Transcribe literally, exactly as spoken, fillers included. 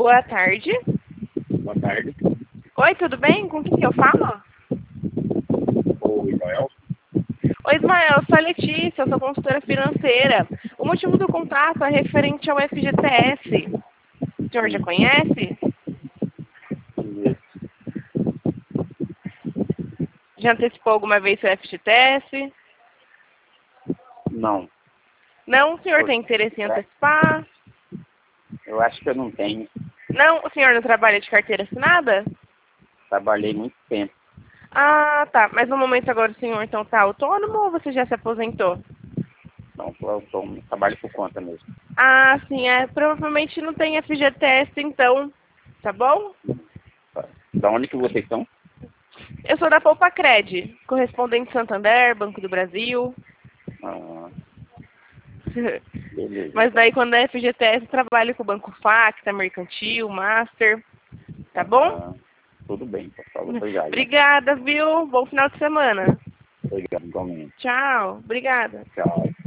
Boa tarde. Boa tarde. Oi, tudo bem? Com quem que eu falo? O Ismael. Oi, Ismael, eu sou a Letícia, eu sou consultora financeira. O motivo do contrato é referente ao F G T S. O senhor já conhece? Já antecipou alguma vez o F G T S? Não, Não, o senhor tem interesse em antecipar? eu acho que eu não tenho. Não, o senhor não trabalha de carteira assinada? Trabalhei muito tempo. Ah, tá. Mas no momento agora o senhor então tá autônomo ou você já se aposentou? Não, eu tô, trabalho por conta mesmo. Ah, sim, é. Provavelmente não tem F G T S então, tá bom? Tá. Da onde que vocês estão? Eu sou da Poupa Cred, correspondente Santander, Banco do Brasil. Ah, beleza. Mas daí quando é F G T S, eu trabalho com o Banco Facta, Mercantil, Master. Tá bom? Ah, tudo bem, pessoal. Obrigado. Obrigada, viu? Bom final de semana. Obrigado, igualmente. Tchau. Obrigada. Tchau.